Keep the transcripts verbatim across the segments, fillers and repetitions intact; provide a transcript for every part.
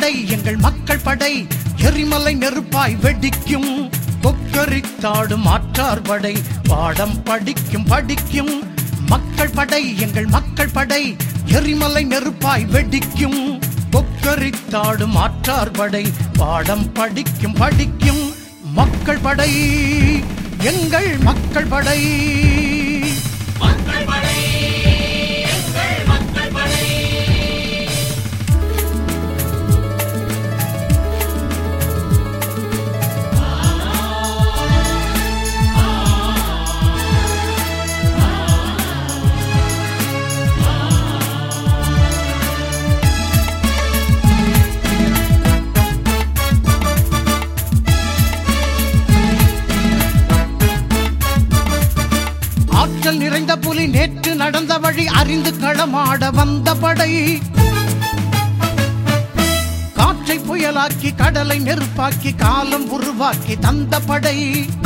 படை எங்கள் மக்கள் படை எரிமலை நெருப்பாய் வெடிக்கும் கொக்கரித்தாடும் ஆற்றார் படை பாடம் படிக்கும் படிக்கும் மக்கள் படை எங்கள் மக்கள் படை எரிமலை நெருப்பாய் வெடிக்கும் கொக்கரித்தாடும் ஆற்றார் படை பாடம் படிக்கும் படிக்கும் மக்கள் படை எங்கள் மக்கள் படை மக்கள் படை எங்கள் மக்கள் படை ஆற்றல் நிறைந்த புலி நேற்று நடந்த வழி அறிந்து களமாட வந்த படை காற்றை புயலாக்கி கடலை நெருப்பாக்கி காலம் உருவாக்கி தந்த படை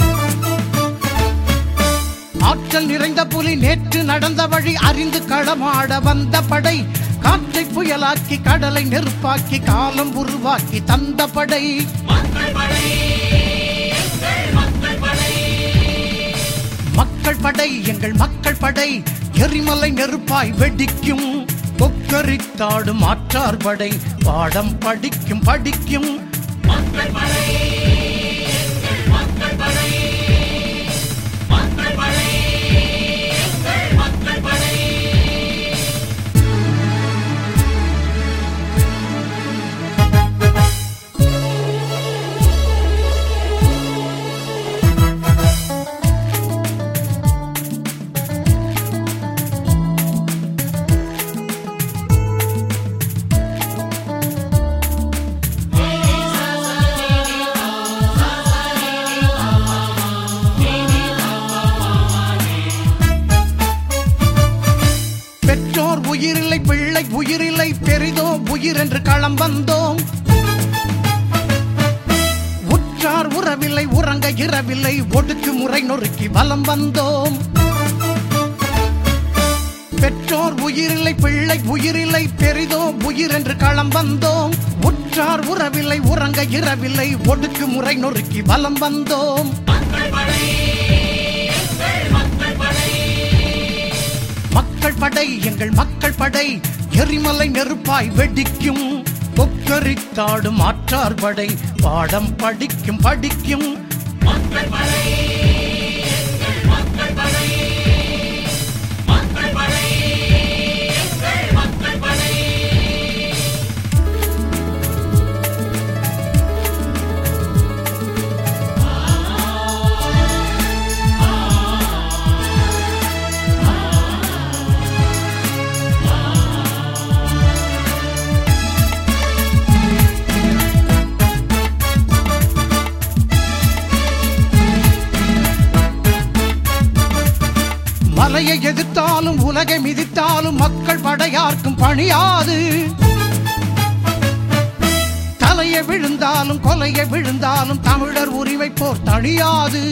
ஆற்றல் நிறைந்த புலி நேற்று நடந்த வழி அறிந்து களமாட வந்த படை காற்றை புயலாக்கி கடலை நெருப்பாக்கி காலம் உருவாக்கி தந்த படை மக்கள் படை எங்கள் மக்கள் படை மக்கள் படை எங்கள் மக்கள் படை எரிமலை நெருப்பாய் வெடிக்கும் கொக்கரித்தாடும் ஆற்றார் படை பாடம் படிக்கும் படிக்கும் மக்கள் படை எங்கள் மக்கள் படை மக்கள் படை எங்கள் மக்கள் படை பெற்றோர் உயிரில்லை பிள்ளை உயிரில்லை பெரிதோ உயிர் என்று களம் வந்தோம் உற்றார் உறவில்லை உறங்க இரவில்லை ஒடுக்கு முறை நொறுக்கி வலம் வந்தோம் பெற்றோர் உயிரில்லை பிள்ளை உயிரில்லை பெரிதோ உயிர் என்று களம் வந்தோம் உற்றார் உறவில்லை உறங்க இரவில்லை ஒடுக்கு முறை நொறுக்கி வலம் வந்தோம் மக்கள் படை எங்கள் மக்கள் படை மக்கள் படை எங்கள் மக்கள் படை எரிமலை நெருப்பாய் வெடிக்கும் கொக்கரித்தாடும் ஆற்றார் படை பாடம் படிக்கும் படிக்கும் மக்கள் படை எங்கள் மக்கள் படை மக்கள் படை எங்கள் மக்கள் படை மலையை எதிர்த்தாலும் உலகை மிதித்தாலும் மக்கள் படையார்க்கும் பணியாது தலையை விழுந்தாலும் கொலையை விழுந்தாலும் தமிழர் உரிமை போர் தணியாது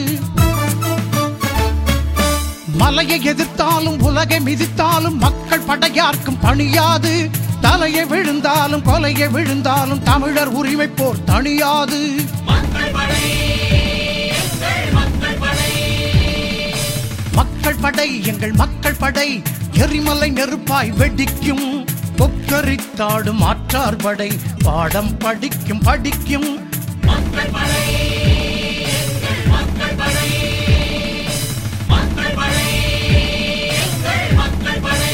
மலையை எதிர்த்தாலும் உலகை மிதித்தாலும் மக்கள் படையார்க்கும் பணியாது தலையை விழுந்தாலும் கொலையை விழுந்தாலும் தமிழர் உரிமை போர் தணியாது மக்கள் படை எங்கள் மக்கள் படை மக்கள் படை எங்கள் மக்கள் படை எரிமலை நெருப்பாய் வெடிக்கும் கொக்கரித்தாடும் ஆற்றார் படை பாடம் படிக்கும் படிக்கும் மக்கள் படை எங்கள் மக்கள் படை மக்கள் படை எங்கள் மக்கள் படை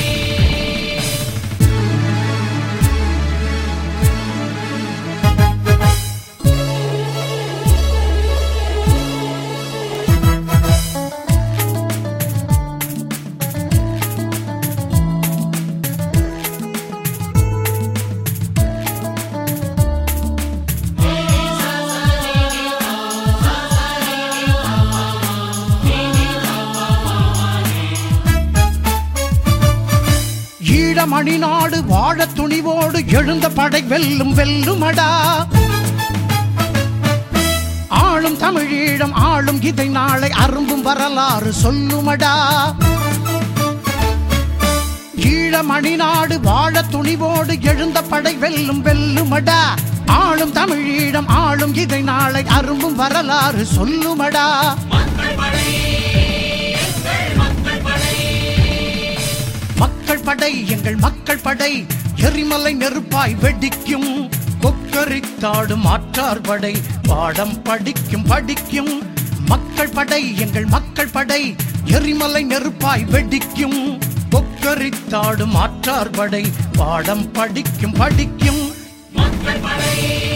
மணிநாடு வாழ துணிவோடு எழுந்த படை வெல்லும் வெல்லுமடா. ஆளும் தமிழீழம் ஆளும் இதை நாளை அரும்பும் வரலாறு சொல்லுமடா. ஈழமணி நாடு வாழ துணிவோடு எழுந்த படை வெல்லும் வெல்லுமடா. ஆளும் தமிழீழம் ஆளும் இதை நாளை அரும்பும் வரலாறு சொல்லுமடா. மக்கள் படை எங்கள் மக்கள் படை எரிமலை நெருப்பாய் வெடிக்கும். கொக்கரித்தாடும் ஆற்றார் படை பாடம் படிக்கும் படிக்கும். மக்கள் படை எங்கள் மக்கள் படை எரிமலை நெருப்பாய் வெடிக்கும். கொக்கரித்தாடும் ஆற்றார் படை பாடம் படிக்கும் படிக்கும். மக்கள் படை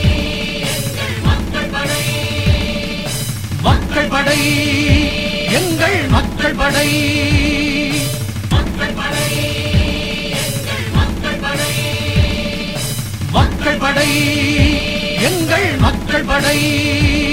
எங்கள் மக்கள் படை. மக்கள் படை எங்கள் மக்கள் படை.